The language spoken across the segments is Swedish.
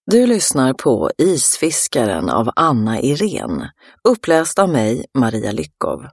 Du lyssnar på Isfiskaren av Anna Irene, uppläst av mig, Maria Lyckov.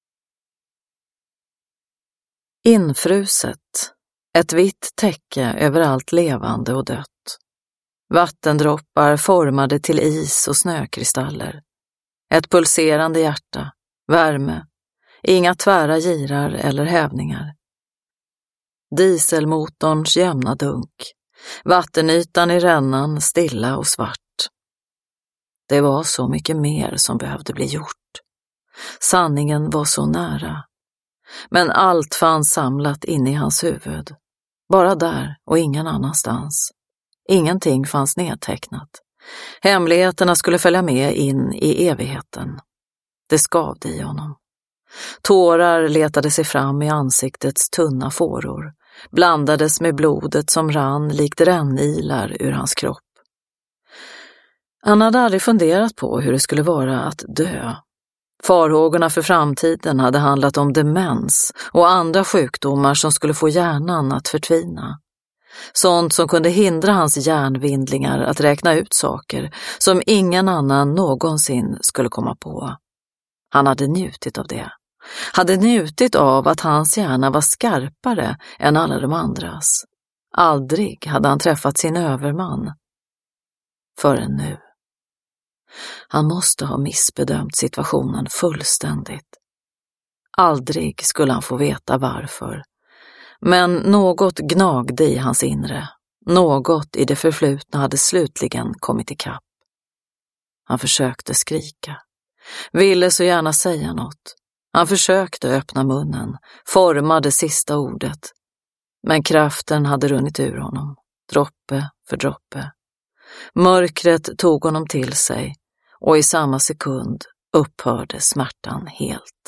Infruset, ett vitt täcke över allt levande och dött. Vattendroppar formade till is och snökristaller. Ett pulserande hjärta, värme, inga tvära girar eller hävningar. Dieselmotorns jämna dunk. Vattenytan i rännan stilla och svart. Det var så mycket mer som behövde bli gjort. Sanningen var så nära. Men allt fanns samlat inne i hans huvud. Bara där och ingen annanstans. Ingenting fanns nedtecknat. Hemligheterna skulle följa med in i evigheten. Det skavde i honom. Tårar letade sig fram i ansiktets tunna fåror. Blandades med blodet som rann likt rännilar ur hans kropp. Han hade aldrig funderat på hur det skulle vara att dö. Farhågorna för framtiden hade handlat om demens och andra sjukdomar som skulle få hjärnan att förtvina. Sånt som kunde hindra hans hjärnvindlingar att räkna ut saker som ingen annan någonsin skulle komma på. Han hade njutit av det. Hade njutit av att hans hjärna var skarpare än alla de andras. Aldrig hade han träffat sin överman. Förrän nu. Han måste ha missbedömt situationen fullständigt. Aldrig skulle han få veta varför. Men något gnagde i hans inre. Något i det förflutna hade slutligen kommit ikapp. Han försökte skrika. Ville så gärna säga något. Han försökte öppna munnen, forma det sista ordet. Men kraften hade runnit ur honom, droppe för droppe. Mörkret tog honom till sig och i samma sekund upphörde smärtan helt.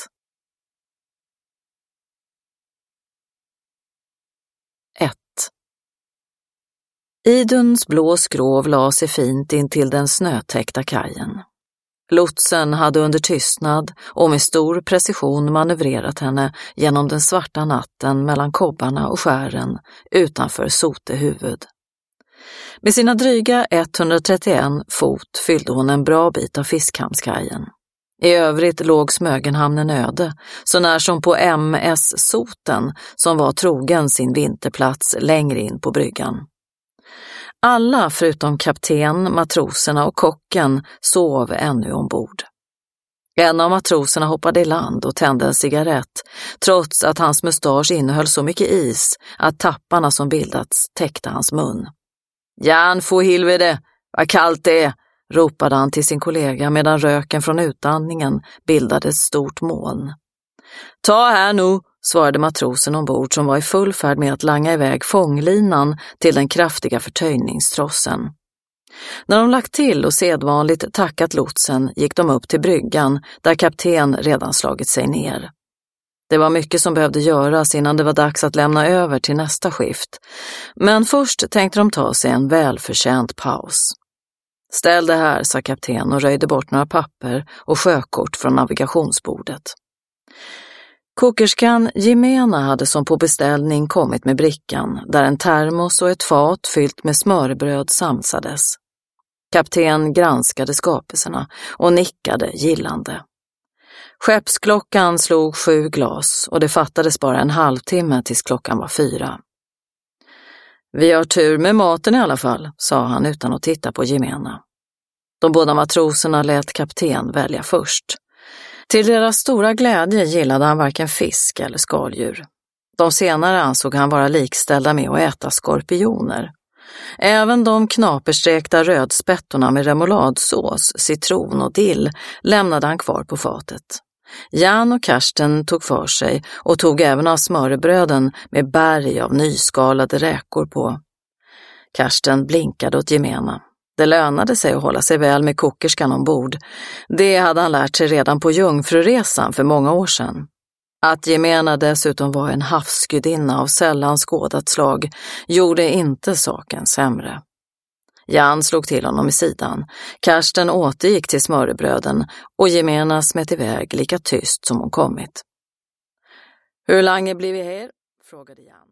1. Iduns blå skrov la sig fint in till den snötäckta kajen. Lotsen hade under tystnad och med stor precision manövrerat henne genom den svarta natten mellan kobbarna och skären utanför Sotehuvud. Med sina dryga 131 fot fyllde hon en bra bit av Fiskhamnskajen. I övrigt låg Smögenhamnen öde, så när som på MS Soten som var trogen sin vinterplats längre in på bryggan. Alla förutom kapten, matroserna och kocken sov ännu ombord. En av matroserna hoppade i land och tände en cigarett, trots att hans mustasch innehöll så mycket is att tapparna som bildats täckte hans mun. "Jan få helvete, vad kallt det är", ropade han till sin kollega medan röken från utandningen bildade ett stort moln. "Ta här nu", svarade matrosen ombord som var i full färd med att langa iväg fånglinan till den kraftiga förtöjningstrossen. När de lagt till och sedvanligt tackat lotsen gick de upp till bryggan där kapten redan slagit sig ner. Det var mycket som behövde göras innan det var dags att lämna över till nästa skift, men först tänkte de ta sig en välförtjänt paus. "Ställ det här", sa kapten och röjde bort några papper och sjökort från navigationsbordet. Kokerskan Jimena hade som på beställning kommit med brickan, där en termos och ett fat fyllt med smörbröd samsades. Kapten granskade skapelserna och nickade gillande. Skeppsklockan slog 7 glas och det fattades bara en halvtimme tills klockan var 4. "Vi har tur med maten i alla fall", sa han utan att titta på Jimena. De båda matroserna lät kapten välja först. Till deras stora glädje gillade han varken fisk eller skaldjur. De senare ansåg han vara likställda med att äta skorpioner. Även de knaperstekta rödspettorna med remouladsås, citron och dill lämnade han kvar på fatet. Jan och Karsten tog för sig och tog även av smörrebröden med berg av nyskalade räkor på. Karsten blinkade åt Jimena. Det lönade sig att hålla sig väl med kokerskan ombord. Det hade han lärt sig redan på jungfruresan för många år sedan. Att Jimena dessutom var en havsgudinna av sällan skådat slag gjorde inte saken sämre. Jan slog till honom i sidan. Karsten återgick till smörrebröden och Jimena smet iväg lika tyst som hon kommit. "Hur länge blir vi här?" frågade Jan.